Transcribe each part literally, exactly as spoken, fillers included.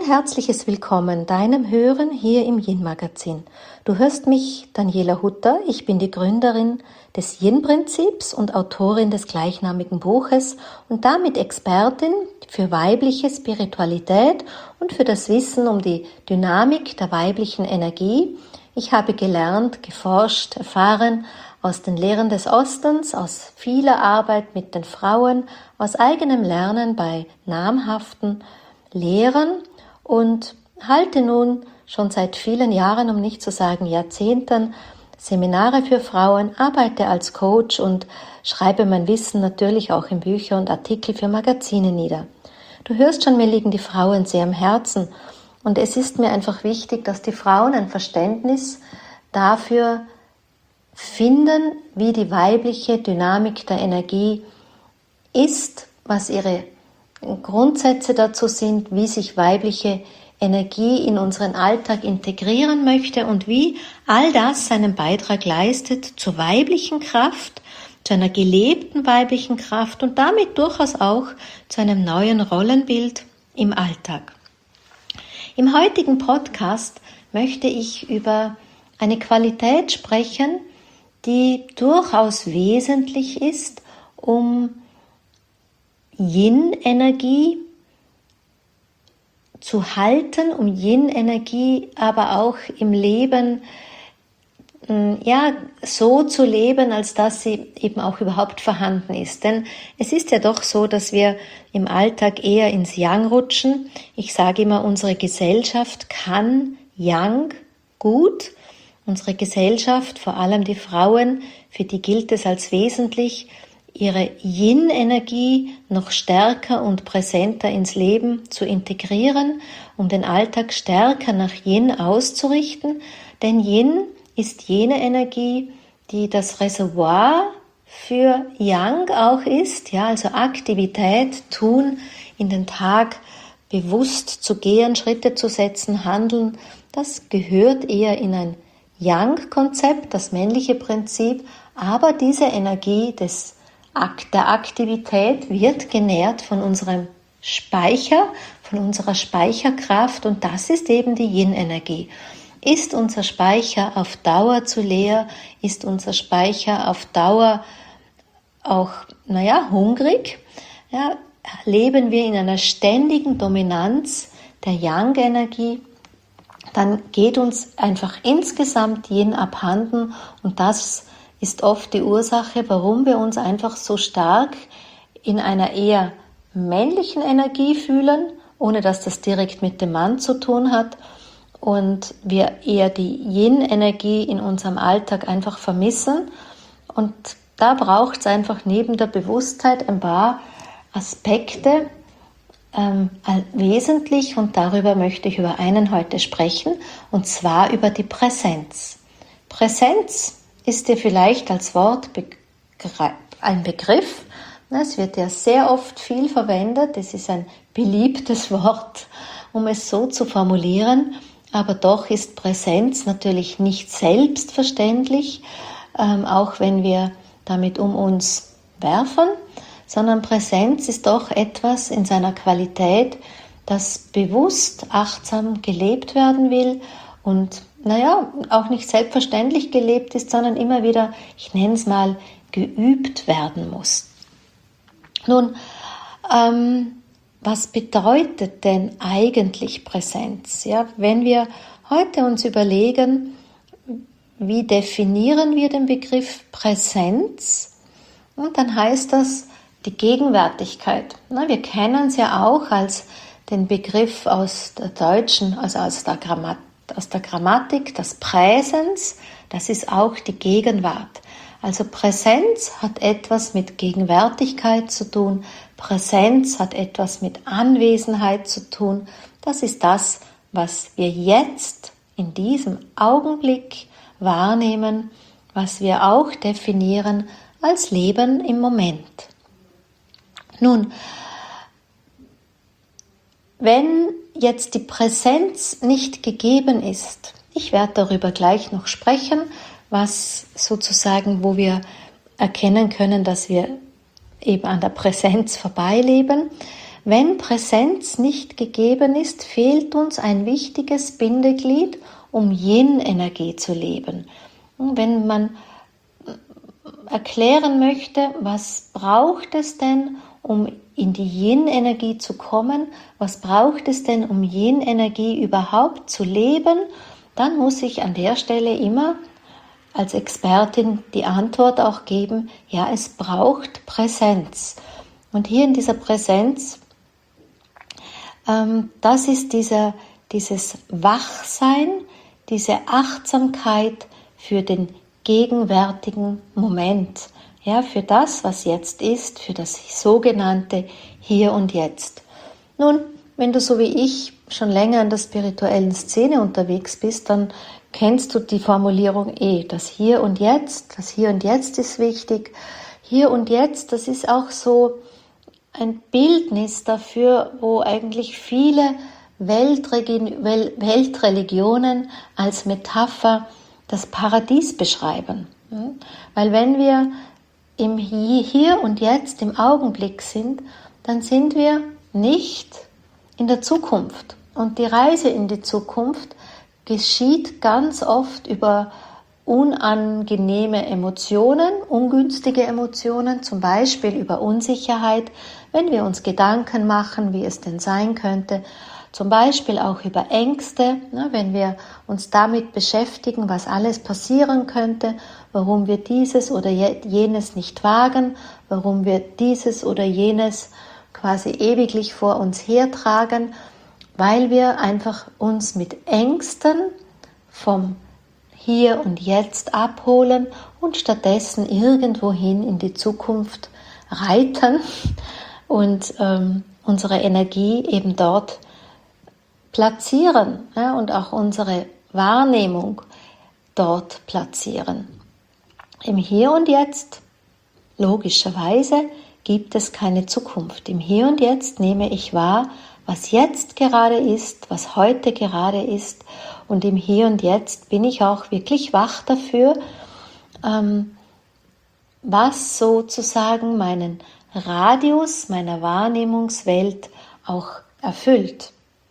herzliches Willkommen deinem Hören hier im Yin-Magazin. Du hörst mich, Daniela Hutter. Ich bin die Gründerin des Yin-Prinzips und Autorin des gleichnamigen Buches und damit Expertin für weibliche Spiritualität und für das Wissen um die Dynamik der weiblichen Energie. Ich habe gelernt, geforscht, erfahren aus den Lehren des Ostens, aus vieler Arbeit mit den Frauen, aus eigenem Lernen bei namhaften Lehren und halte nun schon seit vielen Jahren, um nicht zu sagen Jahrzehnten, Seminare für Frauen, arbeite als Coach und schreibe mein Wissen natürlich auch in Bücher und Artikel für Magazine nieder. Du hörst schon, mir liegen die Frauen sehr am Herzen und es ist mir einfach wichtig, dass die Frauen ein Verständnis dafür finden, wie die weibliche Dynamik der Energie ist, was ihre Grundsätze dazu sind, wie sich weibliche Energie in unseren Alltag integrieren möchte und wie all das seinen Beitrag leistet zur weiblichen Kraft, zu einer gelebten weiblichen Kraft und damit durchaus auch zu einem neuen Rollenbild im Alltag. Im heutigen Podcast möchte ich über eine Qualität sprechen, die durchaus wesentlich ist, um Yin-Energie zu halten, um Yin-Energie aber auch im Leben ja, so zu leben, als dass sie eben auch überhaupt vorhanden ist. Denn es ist ja doch so, dass wir im Alltag eher ins Yang rutschen. Ich sage immer, unsere Gesellschaft kann Yang gut. Unsere Gesellschaft, vor allem die Frauen, für die gilt es als wesentlich, ihre Yin-Energie noch stärker und präsenter ins Leben zu integrieren, um den Alltag stärker nach Yin auszurichten. Denn Yin ist jene Energie, die das Reservoir für Yang auch ist, ja, also Aktivität, tun, in den Tag bewusst zu gehen, Schritte zu setzen, handeln. Das gehört eher in ein Yang-Konzept, das männliche Prinzip, aber diese Energie des der Aktivität wird genährt von unserem Speicher, von unserer Speicherkraft und das ist eben die Yin-Energie. Ist unser Speicher auf Dauer zu leer? Ist unser Speicher auf Dauer auch, naja, hungrig? Ja, leben wir in einer ständigen Dominanz der Yang-Energie? Dann geht uns einfach insgesamt Yin abhanden und das ist oft die Ursache, warum wir uns einfach so stark in einer eher männlichen Energie fühlen, ohne dass das direkt mit dem Mann zu tun hat und wir eher die Yin-Energie in unserem Alltag einfach vermissen. Und da braucht es einfach neben der Bewusstheit ein paar Aspekte ähm, wesentlich und darüber möchte ich über einen heute sprechen und zwar über die Präsenz. Präsenz ist dir vielleicht als Wort ein Begriff. Es wird ja sehr oft viel verwendet. Es ist ein beliebtes Wort, um es so zu formulieren. Aber doch ist Präsenz natürlich nicht selbstverständlich, ähm, auch wenn wir damit um uns werfen, sondern Präsenz ist doch etwas in seiner Qualität, das bewusst, achtsam gelebt werden will und naja, auch nicht selbstverständlich gelebt ist, sondern immer wieder, ich nenne es mal, geübt werden muss. Nun, ähm, was bedeutet denn eigentlich Präsenz? Ja, wenn wir heute uns überlegen, wie definieren wir den Begriff Präsenz? Und dann heißt das die Gegenwärtigkeit. Na, wir kennen es ja auch als den Begriff aus der deutschen, also aus der Grammatik. Aus der Grammatik, das Präsens, das ist auch die Gegenwart. Also Präsenz hat etwas mit Gegenwärtigkeit zu tun, Präsenz hat etwas mit Anwesenheit zu tun. Das ist das, was wir jetzt in diesem Augenblick wahrnehmen, was wir auch definieren als Leben im Moment. Nun, wenn jetzt die Präsenz nicht gegeben ist, ich werde darüber gleich noch sprechen, was sozusagen, wo wir erkennen können, dass wir eben an der Präsenz vorbeileben. Wenn Präsenz nicht gegeben ist, fehlt uns ein wichtiges Bindeglied, um Yin-Energie zu leben. Und wenn man erklären möchte, was braucht es denn, um in die Yin-Energie zu kommen, was braucht es denn, um Yin-Energie überhaupt zu leben, dann muss ich an der Stelle immer als Expertin die Antwort auch geben, ja, es braucht Präsenz. Und hier in dieser Präsenz, ähm, das ist dieser, dieses Wachsein, diese Achtsamkeit für den gegenwärtigen Moment, ja, für das, was jetzt ist, für das sogenannte Hier und Jetzt. Nun, wenn du so wie ich schon länger in der spirituellen Szene unterwegs bist, dann kennst du die Formulierung eh, das Hier und Jetzt, das Hier und Jetzt ist wichtig. Hier und Jetzt, das ist auch so ein Bildnis dafür, wo eigentlich viele Weltreligionen als Metapher das Paradies beschreiben. Weil wenn wir im Hier und Jetzt, im Augenblick sind, dann sind wir nicht in der Zukunft. Und die Reise in die Zukunft geschieht ganz oft über unangenehme Emotionen, ungünstige Emotionen, zum Beispiel über Unsicherheit, wenn wir uns Gedanken machen, wie es denn sein könnte, zum Beispiel auch über Ängste, wenn wir uns damit beschäftigen, was alles passieren könnte, warum wir dieses oder jenes nicht wagen, warum wir dieses oder jenes quasi ewiglich vor uns hertragen, weil wir einfach uns mit Ängsten vom Hier und Jetzt abholen und stattdessen irgendwohin in die Zukunft reiten und ähm, unsere Energie eben dort platzieren, ja, und auch unsere Wahrnehmung dort platzieren. Im Hier und Jetzt, logischerweise, gibt es keine Zukunft. Im Hier und Jetzt nehme ich wahr, was jetzt gerade ist, was heute gerade ist, und im Hier und Jetzt bin ich auch wirklich wach dafür, ähm, was sozusagen meinen Radius meiner Wahrnehmungswelt auch erfüllt.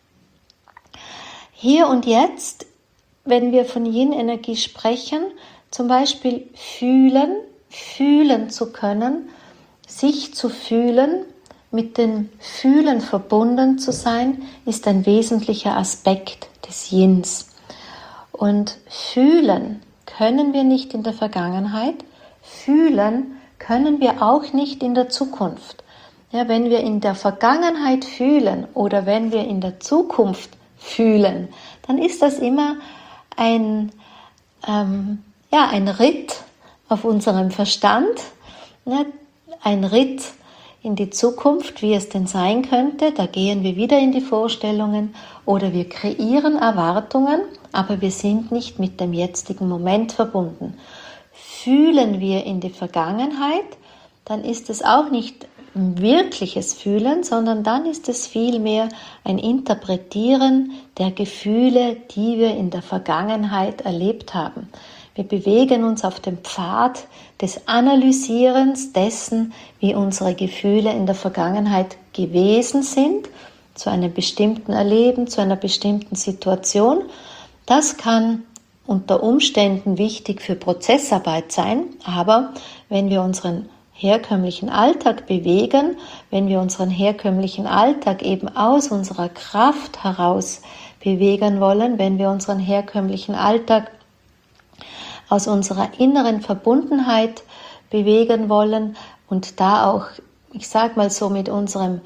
Hier und Jetzt, wenn wir von Yin-Energie sprechen, zum Beispiel fühlen, fühlen zu können, sich zu fühlen, mit dem Fühlen verbunden zu sein, ist ein wesentlicher Aspekt des Yins. Und fühlen können wir nicht in der Vergangenheit, fühlen können wir auch nicht in der Zukunft. Ja, wenn wir in der Vergangenheit fühlen oder wenn wir in der Zukunft fühlen, dann ist das immer ein, ähm, ja, ein Ritt auf unserem Verstand, ne? Ein Ritt in die Zukunft, wie es denn sein könnte. Da gehen wir wieder in die Vorstellungen oder wir kreieren Erwartungen, aber wir sind nicht mit dem jetzigen Moment verbunden. Fühlen wir in die Vergangenheit, dann ist es auch nicht wirkliches Fühlen, sondern dann ist es vielmehr ein Interpretieren der Gefühle, die wir in der Vergangenheit erlebt haben. Wir bewegen uns auf dem Pfad des Analysierens dessen, wie unsere Gefühle in der Vergangenheit gewesen sind, zu einem bestimmten Erleben, zu einer bestimmten Situation. Das kann unter Umständen wichtig für Prozessarbeit sein, aber wenn wir unseren herkömmlichen Alltag bewegen, wenn wir unseren herkömmlichen Alltag eben aus unserer Kraft heraus bewegen wollen, wenn wir unseren herkömmlichen Alltag aus unserer inneren Verbundenheit bewegen wollen und da auch, ich sag mal so, mit unserem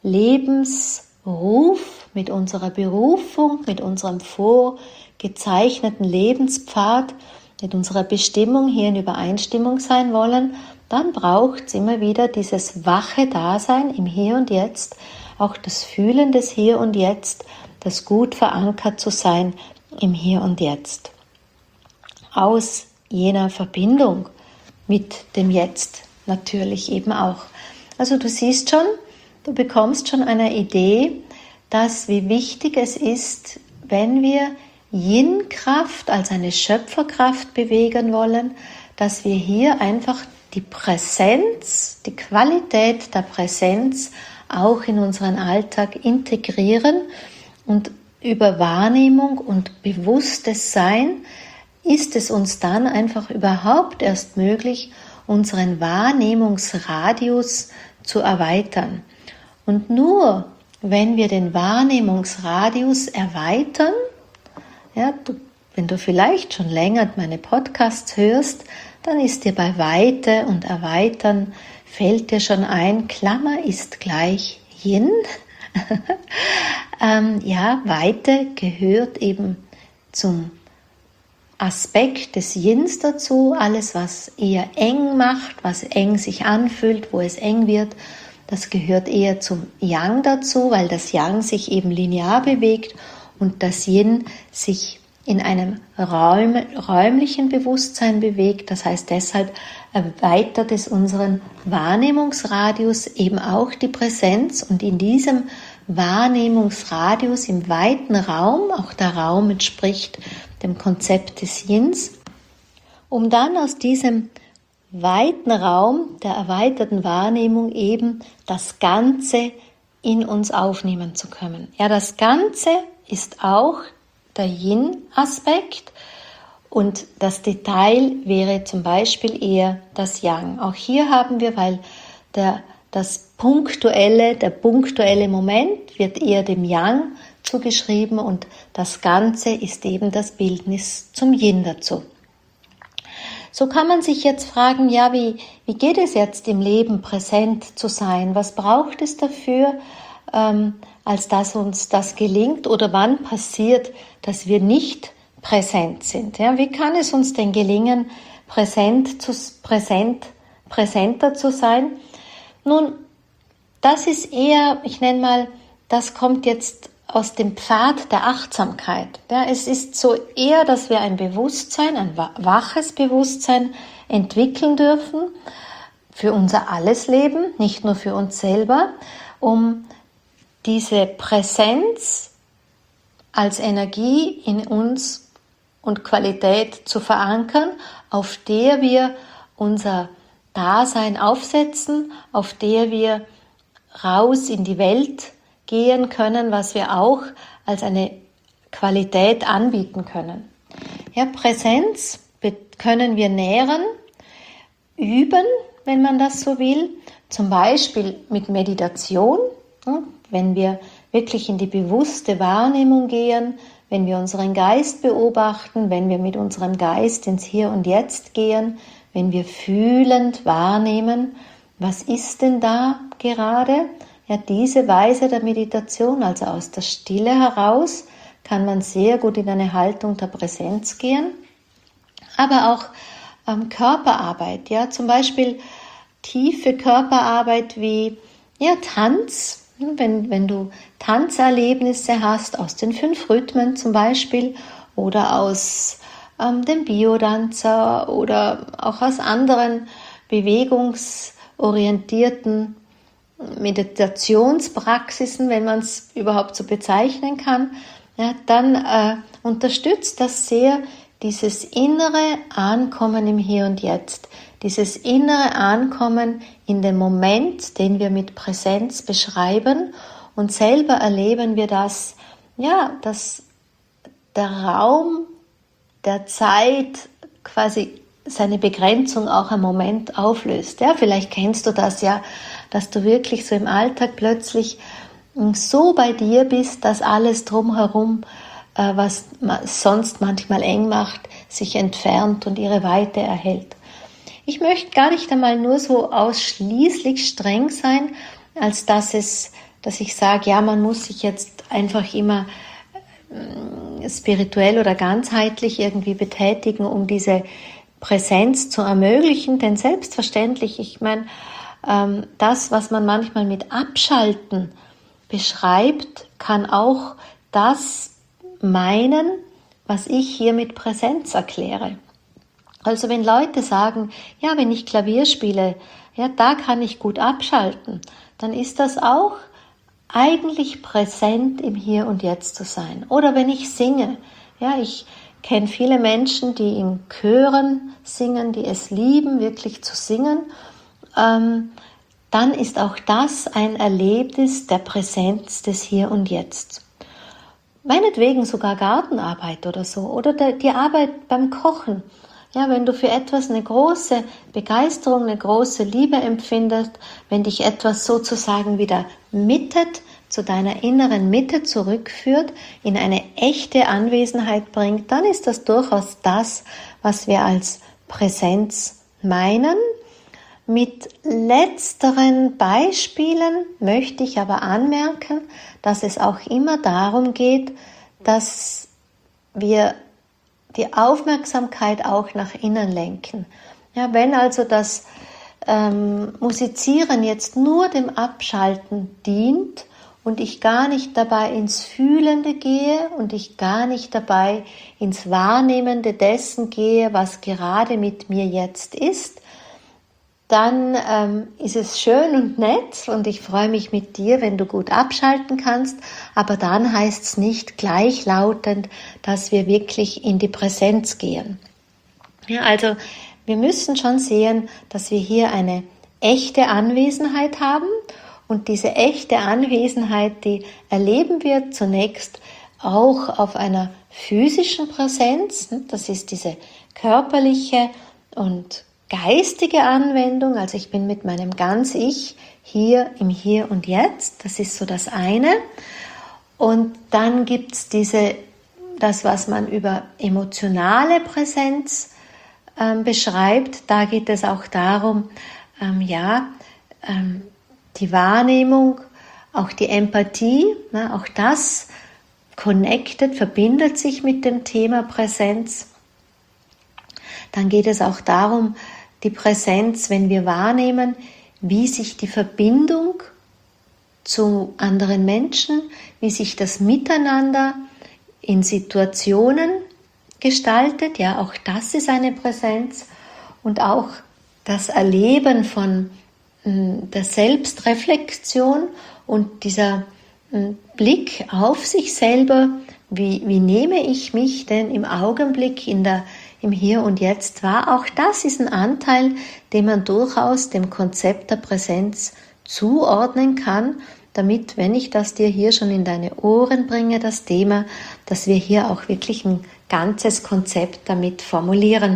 Lebensruf, mit unserer Berufung, mit unserem vorgezeichneten Lebenspfad, mit unserer Bestimmung hier in Übereinstimmung sein wollen, dann braucht es immer wieder dieses wache Dasein im Hier und Jetzt, auch das Fühlen des Hier und Jetzt, das gut verankert zu sein im Hier und Jetzt. Aus jener Verbindung mit dem Jetzt natürlich eben auch. Also du siehst schon, du bekommst schon eine Idee, dass wie wichtig es ist, wenn wir Yin-Kraft als eine Schöpferkraft bewegen wollen, dass wir hier einfach die Präsenz, die Qualität der Präsenz auch in unseren Alltag integrieren. Und über Wahrnehmung und bewusstes Sein ist es uns dann einfach überhaupt erst möglich, unseren Wahrnehmungsradius zu erweitern. Und nur wenn wir den Wahrnehmungsradius erweitern, ja, du, wenn du vielleicht schon länger meine Podcasts hörst, dann ist dir bei Weite und Erweitern, fällt dir schon ein, Klammer ist gleich Yin. ähm, ja, Weite gehört eben zum Aspekt des Yins dazu, alles was eher eng macht, was eng sich anfühlt, wo es eng wird, das gehört eher zum Yang dazu, weil das Yang sich eben linear bewegt und das Yin sich in einem Raum, räumlichen Bewusstsein bewegt. Das heißt, deshalb erweitert es unseren Wahrnehmungsradius, eben auch die Präsenz, und in diesem Wahrnehmungsradius im weiten Raum, auch der Raum entspricht dem Konzept des Yins, um dann aus diesem weiten Raum der erweiterten Wahrnehmung eben das Ganze in uns aufnehmen zu können. Ja, das Ganze ist auch der Yin-Aspekt und das Detail wäre zum Beispiel eher das Yang. Auch hier haben wir, weil der, das punktuelle, der punktuelle Moment wird eher dem Yang zugeschrieben und das Ganze ist eben das Bildnis zum Yin dazu. So kann man sich jetzt fragen, ja, wie, wie geht es jetzt im Leben, präsent zu sein? Was braucht es dafür, ähm, als dass uns das gelingt? Oder wann passiert, dass wir nicht präsent sind? Ja, wie kann es uns denn gelingen, präsent zu, präsent, präsenter zu sein? Nun, das ist eher, ich nenne mal, das kommt jetzt aus dem Pfad der Achtsamkeit. Ja, es ist so eher, dass wir ein Bewusstsein, ein waches Bewusstsein entwickeln dürfen für unser alles Leben, nicht nur für uns selber, um diese Präsenz als Energie in uns und Qualität zu verankern, auf der wir unser Dasein aufsetzen, auf der wir raus in die Welt gehen können, was wir auch als eine Qualität anbieten können. Ja, Präsenz können wir nähren, üben, wenn man das so will, zum Beispiel mit Meditation, wenn wir wirklich in die bewusste Wahrnehmung gehen, wenn wir unseren Geist beobachten, wenn wir mit unserem Geist ins Hier und Jetzt gehen, wenn wir fühlend wahrnehmen, was ist denn da gerade? Ja, diese Weise der Meditation, also aus der Stille heraus, kann man sehr gut in eine Haltung der Präsenz gehen. Aber auch ähm, Körperarbeit, ja, zum Beispiel tiefe Körperarbeit wie ja, Tanz, wenn, wenn du Tanzerlebnisse hast, aus den fünf Rhythmen zum Beispiel, oder aus ähm, dem Biodanzer oder auch aus anderen bewegungsorientierten Meditationspraxisen, wenn man es überhaupt so bezeichnen kann, ja, dann äh, unterstützt das sehr dieses innere Ankommen im Hier und Jetzt, dieses innere Ankommen in dem Moment, den wir mit Präsenz beschreiben, und selber erleben wir das, ja, dass der Raum der Zeit quasi seine Begrenzung auch einen Moment auflöst. Ja, vielleicht kennst du das ja, dass du wirklich so im Alltag plötzlich so bei dir bist, dass alles drumherum, äh, was sonst manchmal eng macht, sich entfernt und ihre Weite erhält. Ich möchte gar nicht einmal nur so ausschließlich streng sein, als dass es, dass ich sage, ja, man muss sich jetzt einfach immer äh, spirituell oder ganzheitlich irgendwie betätigen, um diese Präsenz zu ermöglichen, denn selbstverständlich, ich meine, ähm, das, was man manchmal mit Abschalten beschreibt, kann auch das meinen, was ich hier mit Präsenz erkläre. Also wenn Leute sagen, ja, wenn ich Klavier spiele, ja, da kann ich gut abschalten, dann ist das auch eigentlich präsent im Hier und Jetzt zu sein. Oder wenn ich singe, ja, ich kenne viele Menschen, die in Chören singen, die es lieben, wirklich zu singen. Ähm, dann ist auch das ein Erlebnis der Präsenz des Hier und Jetzt. Meinetwegen sogar Gartenarbeit oder so, oder die Arbeit beim Kochen. Ja, wenn du für etwas eine große Begeisterung, eine große Liebe empfindest, wenn dich etwas sozusagen wieder mittet, zu deiner inneren Mitte zurückführt, in eine echte Anwesenheit bringt, dann ist das durchaus das, was wir als Präsenz meinen. Mit letzteren Beispielen möchte ich aber anmerken, dass es auch immer darum geht, dass wir die Aufmerksamkeit auch nach innen lenken. Ja, wenn also das ähm, Musizieren jetzt nur dem Abschalten dient und ich gar nicht dabei ins Fühlende gehe und ich gar nicht dabei ins Wahrnehmende dessen gehe, was gerade mit mir jetzt ist, dann ähm, ist es schön und nett und ich freue mich mit dir, wenn du gut abschalten kannst, aber dann heißt es nicht gleichlautend, dass wir wirklich in die Präsenz gehen. Ja, also wir müssen schon sehen, dass wir hier eine echte Anwesenheit haben und diese echte Anwesenheit, die erleben wir zunächst auch auf einer physischen Präsenz, das ist diese körperliche und geistige Anwendung, also ich bin mit meinem Ganz-Ich hier im Hier und Jetzt, das ist so das eine. Und dann gibt es diese, das, was man über emotionale Präsenz ähm, beschreibt, da geht es auch darum, ähm, ja, ähm, die Wahrnehmung, auch die Empathie, ne, auch das connected, verbindet sich mit dem Thema Präsenz. Dann geht es auch darum, die Präsenz, wenn wir wahrnehmen, wie sich die Verbindung zu anderen Menschen, wie sich das Miteinander in Situationen gestaltet. Ja, auch das ist eine Präsenz. Und auch das Erleben von mh, der Selbstreflexion und dieser mh, Blick auf sich selber, wie, wie nehme ich mich denn im Augenblick in der im Hier und Jetzt wahr. Auch das ist ein Anteil, den man durchaus dem Konzept der Präsenz zuordnen kann, damit, wenn ich das dir hier schon in deine Ohren bringe, das Thema, dass wir hier auch wirklich ein ganzes Konzept damit formulieren.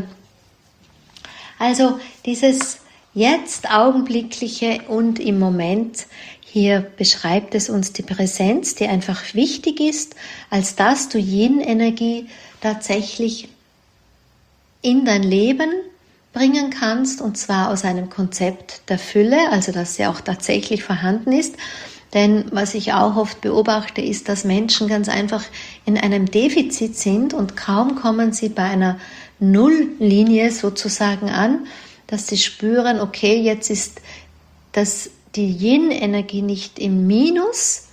Also dieses Jetzt Augenblickliche und im Moment, hier beschreibt es uns die Präsenz, die einfach wichtig ist, als dass du Yin-Energie tatsächlich in dein Leben bringen kannst, und zwar aus einem Konzept der Fülle, also dass sie auch tatsächlich vorhanden ist. Denn was ich auch oft beobachte, ist, dass Menschen ganz einfach in einem Defizit sind und kaum kommen sie bei einer Nulllinie sozusagen an, dass sie spüren, okay, jetzt ist das, die Yin-Energie nicht im Minus,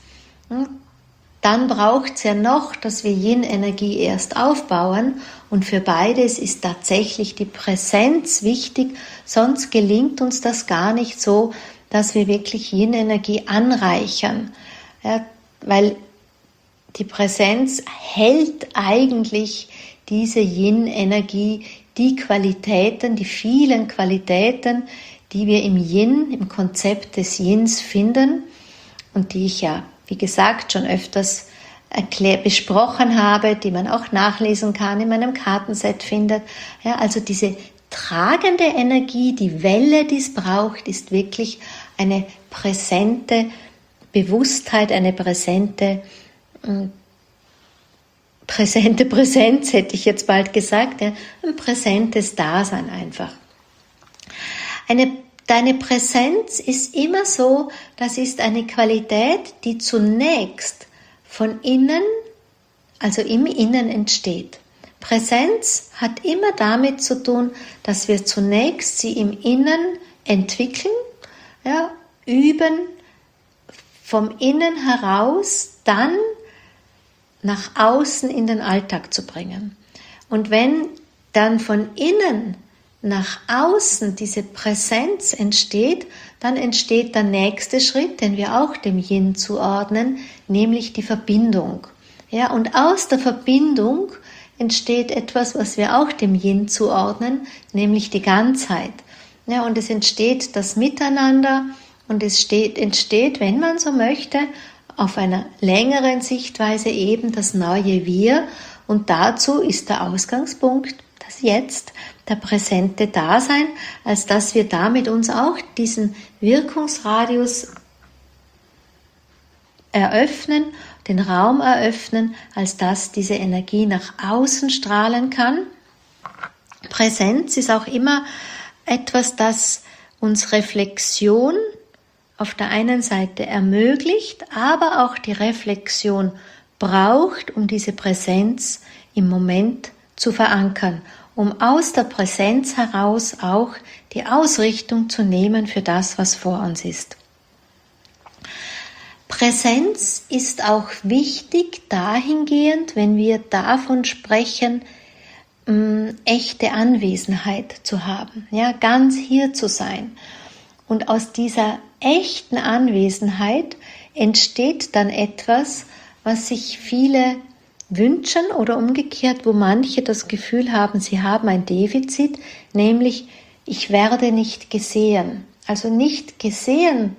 dann braucht es ja noch, dass wir Yin-Energie erst aufbauen, und für beides ist tatsächlich die Präsenz wichtig, sonst gelingt uns das gar nicht so, dass wir wirklich Yin-Energie anreichern, ja, weil die Präsenz hält eigentlich diese Yin-Energie, die Qualitäten, die vielen Qualitäten, die wir im Yin, im Konzept des Yins finden und die ich ja, wie gesagt, schon öfters erklär, besprochen habe, die man auch nachlesen kann, in meinem Kartenset findet. Ja, also diese tragende Energie, die Welle, die es braucht, ist wirklich eine präsente Bewusstheit, eine präsente, äh, präsente Präsenz, hätte ich jetzt bald gesagt, ja, ein präsentes Dasein einfach. Eine Deine Präsenz ist immer so, das ist eine Qualität, die zunächst von innen, also im Innen entsteht. Präsenz hat immer damit zu tun, dass wir zunächst sie im Innen entwickeln, ja, üben, vom Innen heraus dann nach außen in den Alltag zu bringen. Und wenn dann von innen nach außen diese Präsenz entsteht, dann entsteht der nächste Schritt, den wir auch dem Yin zuordnen, nämlich die Verbindung. Ja, und aus der Verbindung entsteht etwas, was wir auch dem Yin zuordnen, nämlich die Ganzheit. Ja, und es entsteht das Miteinander und es steht, entsteht, wenn man so möchte, auf einer längeren Sichtweise eben das neue Wir, und dazu ist der Ausgangspunkt das Jetzt, der präsente Dasein, als dass wir damit uns auch diesen Wirkungsradius eröffnen, den Raum eröffnen, als dass diese Energie nach außen strahlen kann. Präsenz ist auch immer etwas, das uns Reflexion auf der einen Seite ermöglicht, aber auch die Reflexion braucht, um diese Präsenz im Moment zu verankern, um aus der Präsenz heraus auch die Ausrichtung zu nehmen für das, was vor uns ist. Präsenz ist auch wichtig dahingehend, wenn wir davon sprechen, mh, echte Anwesenheit zu haben, ja, ganz hier zu sein. Und aus dieser echten Anwesenheit entsteht dann etwas, was sich viele wünschen oder umgekehrt, wo manche das Gefühl haben, sie haben ein Defizit, nämlich ich werde nicht gesehen. Also nicht gesehen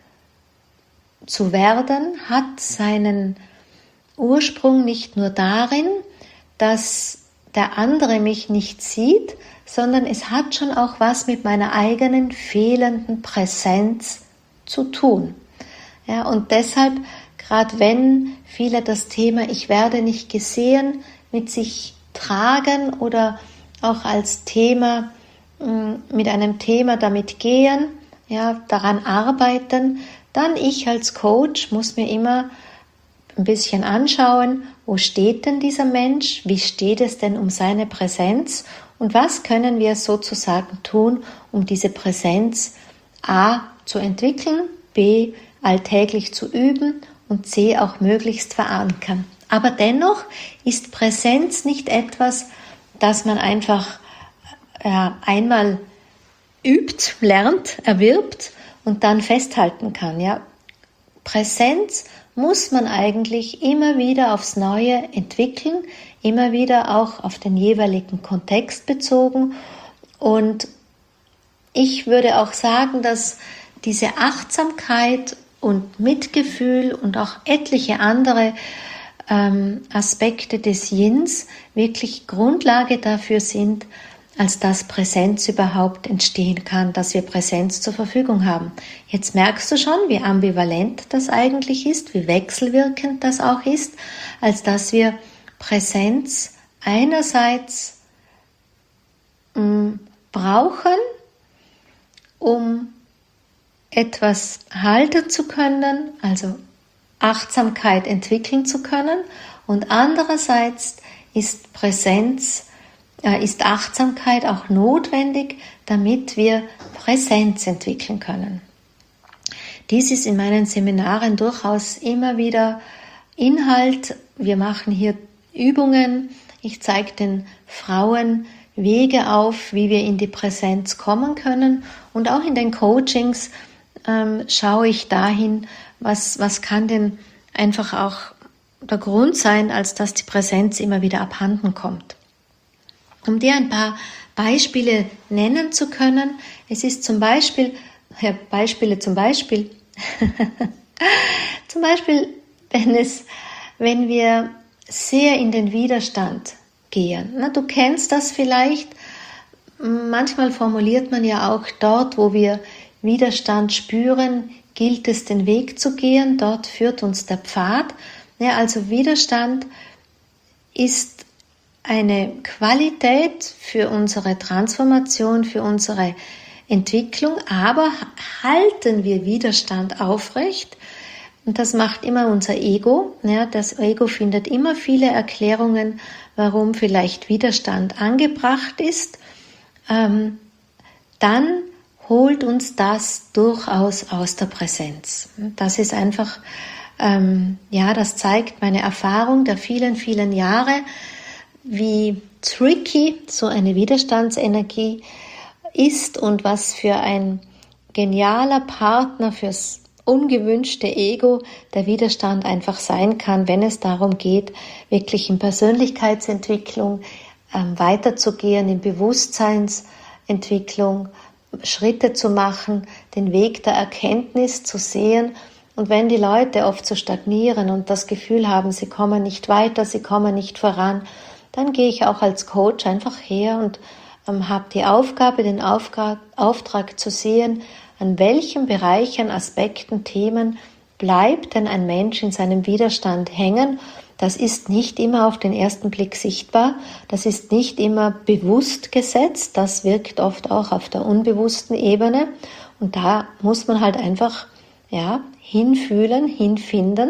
zu werden hat seinen Ursprung nicht nur darin, dass der andere mich nicht sieht, sondern es hat schon auch was mit meiner eigenen fehlenden Präsenz zu tun. Ja, und deshalb, gerade wenn viele das Thema ich werde nicht gesehen mit sich tragen oder auch als Thema, mit einem Thema damit gehen, ja, daran arbeiten, dann ich als Coach muss mir immer ein bisschen anschauen, wo steht denn dieser Mensch, wie steht es denn um seine Präsenz und was können wir sozusagen tun, um diese Präsenz A zu entwickeln, B alltäglich zu üben und C auch möglichst verankern. Aber dennoch ist Präsenz nicht etwas, das man einfach äh, einmal übt, lernt, erwirbt und dann festhalten kann. Ja? Präsenz muss man eigentlich immer wieder aufs Neue entwickeln, immer wieder auch auf den jeweiligen Kontext bezogen. Und ich würde auch sagen, dass diese Achtsamkeit und Mitgefühl und auch etliche andere ähm, Aspekte des Yins wirklich Grundlage dafür sind, als dass Präsenz überhaupt entstehen kann, dass wir Präsenz zur Verfügung haben. Jetzt merkst du schon, wie ambivalent das eigentlich ist, wie wechselwirkend das auch ist, als dass wir Präsenz einerseits mh, brauchen, um etwas halten zu können, also Achtsamkeit entwickeln zu können, und andererseits ist Präsenz ist Achtsamkeit auch notwendig, damit wir Präsenz entwickeln können. Dies ist in meinen Seminaren durchaus immer wieder Inhalt. Wir machen hier Übungen. Ich zeige den Frauen Wege auf, wie wir in die Präsenz kommen können. Und auch in den Coachings ähm, schaue ich dahin, was, was kann denn einfach auch der Grund sein, als dass die Präsenz immer wieder abhanden kommt. Um dir ein paar Beispiele nennen zu können, es ist zum Beispiel, ja, Beispiele zum Beispiel, zum Beispiel, wenn es, wenn wir sehr in den Widerstand gehen. Na, du kennst das vielleicht, manchmal formuliert man ja auch dort, wo wir Widerstand spüren, gilt es, den Weg zu gehen, dort führt uns der Pfad. Ja, also Widerstand ist eine Qualität für unsere Transformation, für unsere Entwicklung, aber halten wir Widerstand aufrecht, und das macht immer unser Ego, ja, das Ego findet immer viele Erklärungen, warum vielleicht Widerstand angebracht ist, ähm, dann holt uns das durchaus aus der Präsenz. Das ist einfach, ähm, ja, das zeigt meine Erfahrung der vielen, vielen Jahre, wie tricky so eine Widerstandsenergie ist und was für ein genialer Partner fürs ungewünschte Ego der Widerstand einfach sein kann, wenn es darum geht, wirklich in Persönlichkeitsentwicklung ähm, weiterzugehen, in Bewusstseinsentwicklung, Schritte zu machen, den Weg der Erkenntnis zu sehen. Und wenn die Leute oft so stagnieren und das Gefühl haben, sie kommen nicht weiter, sie kommen nicht voran, dann gehe ich auch als Coach einfach her und ähm, habe die Aufgabe, den Auftrag, Auftrag zu sehen, an welchen Bereichen, Aspekten, Themen bleibt denn ein Mensch in seinem Widerstand hängen. Das ist nicht immer auf den ersten Blick sichtbar, das ist nicht immer bewusst gesetzt, das wirkt oft auch auf der unbewussten Ebene und da muss man halt einfach ja, hinfühlen, hinfinden.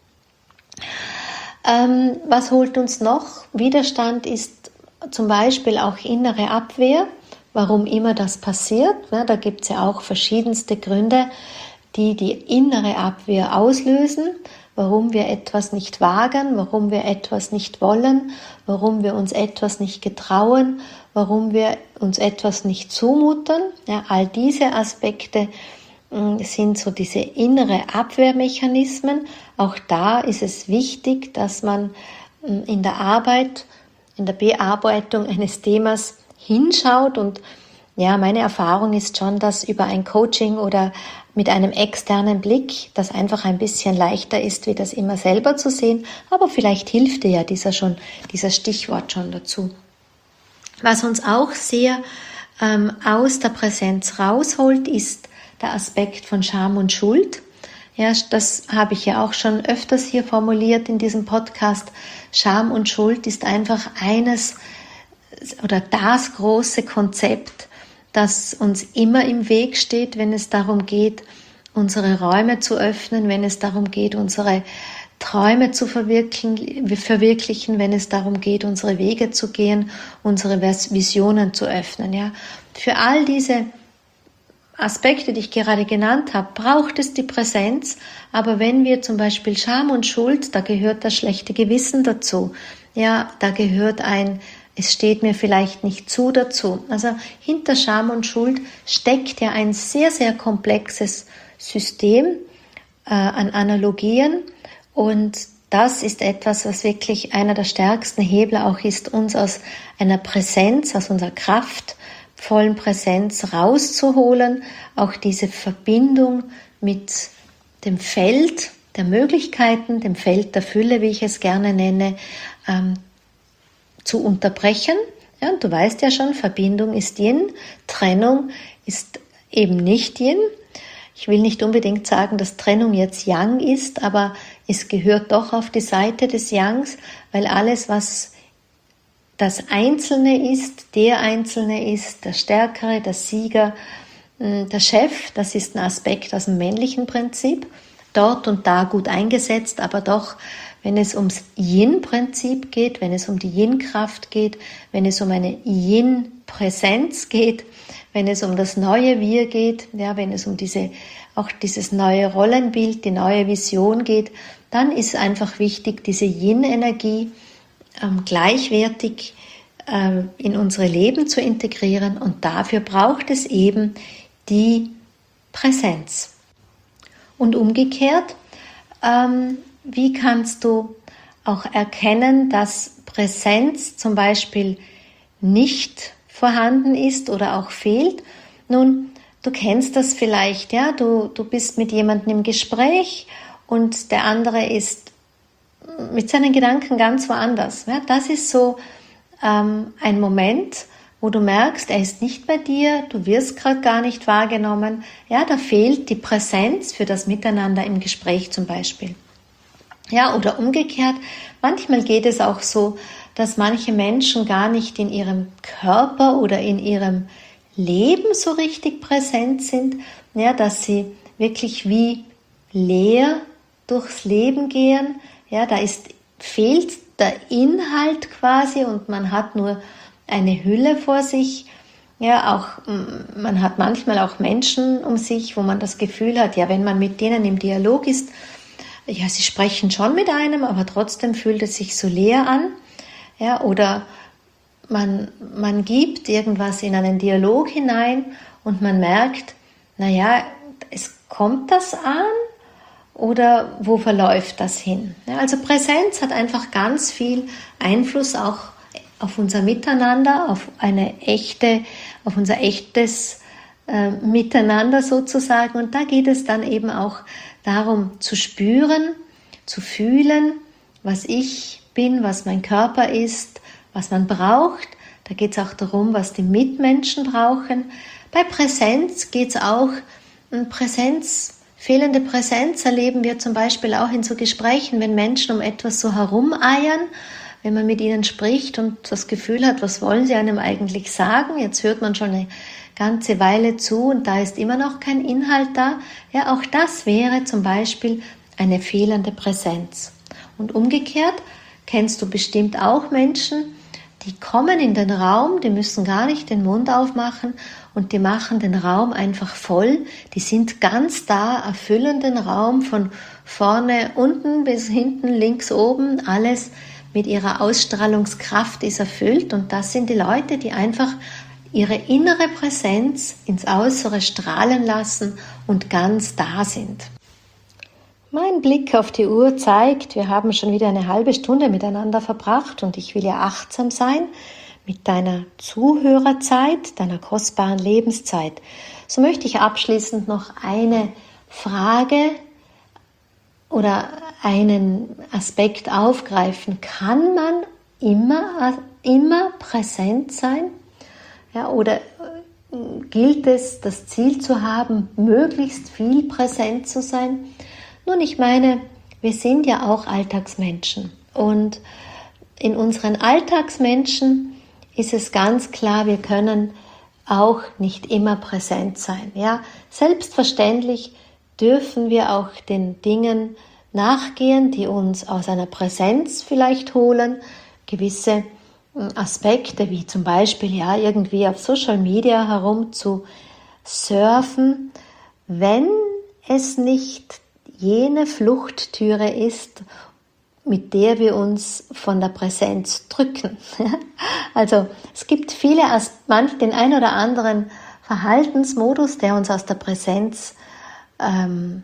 Ähm, was holt uns noch? Widerstand ist zum Beispiel auch innere Abwehr, warum immer das passiert. Ja, da gibt es ja auch verschiedenste Gründe, die die innere Abwehr auslösen, warum wir etwas nicht wagen, warum wir etwas nicht wollen, warum wir uns etwas nicht getrauen, warum wir uns etwas nicht zumuten. Ja, all diese Aspekte mh, sind so diese innere Abwehrmechanismen. Auch da ist es wichtig, dass man mh, in der Arbeit, in der Bearbeitung eines Themas hinschaut und ja, meine Erfahrung ist schon, dass über ein Coaching oder mit einem externen Blick das einfach ein bisschen leichter ist, wie das immer selber zu sehen. Aber vielleicht hilft dir ja dieser schon, dieser Stichwort schon dazu. Was uns auch sehr ähm, aus der Präsenz rausholt, ist der Aspekt von Scham und Schuld. Ja, das habe ich ja auch schon öfters hier formuliert in diesem Podcast. Scham und Schuld ist einfach eines oder das große Konzept, das uns immer im Weg steht, wenn es darum geht, unsere Räume zu öffnen, wenn es darum geht, unsere Träume zu verwirklichen, verwirklichen, wenn es darum geht, unsere Wege zu gehen, unsere Visionen zu öffnen. Ja. Für all diese Aspekte, die ich gerade genannt habe, braucht es die Präsenz, aber wenn wir zum Beispiel Scham und Schuld, da gehört das schlechte Gewissen dazu, ja, da gehört ein Es steht mir vielleicht nicht zu dazu. Also hinter Scham und Schuld steckt ja ein sehr, sehr komplexes System äh, an Analogien und das ist etwas, was wirklich einer der stärksten Hebel auch ist, uns aus einer Präsenz, aus unserer kraftvollen Präsenz rauszuholen, auch diese Verbindung mit dem Feld der Möglichkeiten, dem Feld der Fülle, wie ich es gerne nenne, ähm, zu unterbrechen. Ja, du weißt ja schon, Verbindung ist Yin, Trennung ist eben nicht Yin. Ich will nicht unbedingt sagen, dass Trennung jetzt Yang ist, aber es gehört doch auf die Seite des Yangs, weil alles, was das Einzelne ist, der Einzelne ist, der Stärkere, der Sieger, der Chef, das ist ein Aspekt aus dem männlichen Prinzip, dort und da gut eingesetzt, aber doch, wenn es ums Yin-Prinzip geht, wenn es um die Yin-Kraft geht, wenn es um eine Yin-Präsenz geht, wenn es um das neue Wir geht, ja, wenn es um diese, auch dieses neue Rollenbild, die neue Vision geht, dann ist einfach wichtig, diese Yin-Energie ähm, gleichwertig ähm, in unsere Leben zu integrieren und dafür braucht es eben die Präsenz. Und umgekehrt, ähm, wie kannst du auch erkennen, dass Präsenz zum Beispiel nicht vorhanden ist oder auch fehlt? Nun, du kennst das vielleicht, ja, du, du bist mit jemandem im Gespräch und der andere ist mit seinen Gedanken ganz woanders. Ja, das ist so ähm, ein Moment, wo du merkst, er ist nicht bei dir, du wirst gerade gar nicht wahrgenommen. Ja, da fehlt die Präsenz für das Miteinander im Gespräch zum Beispiel. Ja, oder umgekehrt, manchmal geht es auch so, dass manche Menschen gar nicht in ihrem Körper oder in ihrem Leben so richtig präsent sind, ja, dass sie wirklich wie leer durchs Leben gehen. Ja, da ist, fehlt der Inhalt quasi und man hat nur eine Hülle vor sich. Ja, auch, man hat manchmal auch Menschen um sich, wo man das Gefühl hat, ja, wenn man mit denen im Dialog ist, ja, sie sprechen schon mit einem, aber trotzdem fühlt es sich so leer an. Ja, oder man, man gibt irgendwas in einen Dialog hinein und man merkt, naja, es kommt das an oder wo verläuft das hin? Ja, also Präsenz hat einfach ganz viel Einfluss auch auf unser Miteinander, auf eine echte, auf unser echtes äh, miteinander sozusagen. Und da geht es dann eben auch darum zu spüren, zu fühlen, was ich bin, was mein Körper ist, was man braucht. Da geht es auch darum, was die Mitmenschen brauchen. Bei Präsenz geht es auch, Präsenz, fehlende Präsenz erleben wir zum Beispiel auch in so Gesprächen, wenn Menschen um etwas so herumeiern, wenn man mit ihnen spricht und das Gefühl hat, was wollen sie einem eigentlich sagen? Jetzt hört man schon eine ganze Weile zu und da ist immer noch kein Inhalt da. Ja, auch das wäre zum Beispiel eine fehlende Präsenz. Und umgekehrt kennst du bestimmt auch Menschen, die kommen in den Raum, die müssen gar nicht den Mund aufmachen und die machen den Raum einfach voll. Die sind ganz da, erfüllen den Raum von vorne, unten bis hinten, links, oben, alles mit ihrer Ausstrahlungskraft ist erfüllt. Und das sind die Leute, die einfach ihre innere Präsenz ins Äußere strahlen lassen und ganz da sind. Mein Blick auf die Uhr zeigt, wir haben schon wieder eine halbe Stunde miteinander verbracht und ich will ja achtsam sein mit deiner Zuhörerzeit, deiner kostbaren Lebenszeit. So möchte ich abschließend noch eine Frage oder einen Aspekt aufgreifen. Kann man immer, immer präsent sein? Ja, oder gilt es, das Ziel zu haben, möglichst viel präsent zu sein? Nun, ich meine, wir sind ja auch Alltagsmenschen und in unseren Alltagsmenschen ist es ganz klar, wir können auch nicht immer präsent sein. Ja, selbstverständlich dürfen wir auch den Dingen nachgehen, die uns aus einer Präsenz vielleicht holen, gewisse Aspekte wie zum Beispiel ja irgendwie auf Social Media herum zu surfen, wenn es nicht jene Fluchttüre ist, mit der wir uns von der Präsenz drücken. Also es gibt viele, manch den ein oder anderen Verhaltensmodus, der uns aus der Präsenz ähm,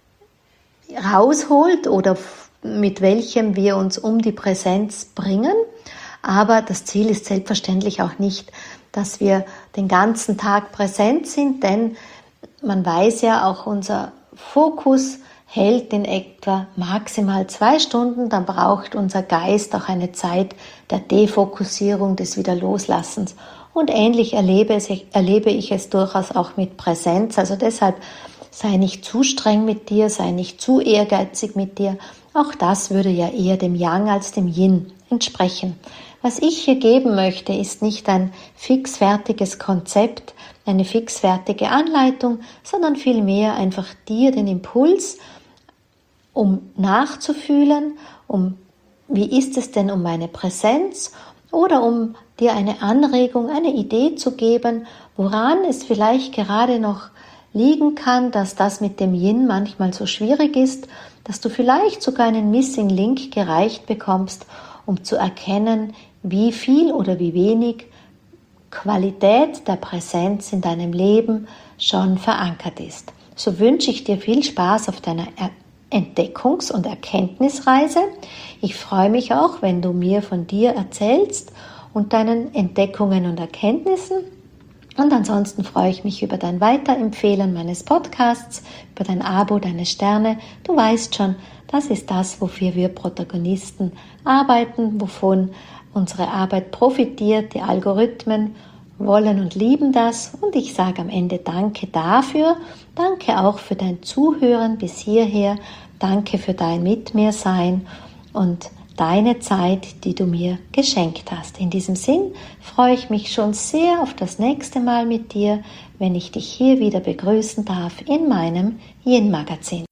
rausholt oder mit welchem wir uns um die Präsenz bringen. Aber das Ziel ist selbstverständlich auch nicht, dass wir den ganzen Tag präsent sind, denn man weiß ja, auch unser Fokus hält in etwa maximal zwei Stunden, dann braucht unser Geist auch eine Zeit der Defokussierung, des Wiederloslassens. Und ähnlich erlebe, es, erlebe ich es durchaus auch mit Präsenz. Also deshalb sei nicht zu streng mit dir, sei nicht zu ehrgeizig mit dir. Auch das würde ja eher dem Yang als dem Yin entsprechen. Was ich hier geben möchte, ist nicht ein fixfertiges Konzept, eine fixfertige Anleitung, sondern vielmehr einfach dir den Impuls, um nachzufühlen, um wie ist es denn um meine Präsenz oder um dir eine Anregung, eine Idee zu geben, woran es vielleicht gerade noch liegen kann, dass das mit dem Yin manchmal so schwierig ist, dass du vielleicht sogar einen Missing Link gereicht bekommst, um zu erkennen, wie viel oder wie wenig Qualität der Präsenz in deinem Leben schon verankert ist. So wünsche ich dir viel Spaß auf deiner Entdeckungs- und Erkenntnisreise. Ich freue mich auch, wenn du mir von dir erzählst und deinen Entdeckungen und Erkenntnissen. Und ansonsten freue ich mich über dein Weiterempfehlen meines Podcasts, über dein Abo, deine Sterne. Du weißt schon, das ist das, wofür wir Protagonisten arbeiten, wovon unsere Arbeit profitiert. Die Algorithmen wollen und lieben das. Und ich sage am Ende Danke dafür. Danke auch für dein Zuhören bis hierher. Danke für dein Mit mir Sein und deine Zeit, die du mir geschenkt hast. In diesem Sinn freue ich mich schon sehr auf das nächste Mal mit dir, wenn ich dich hier wieder begrüßen darf in meinem Yin Magazin.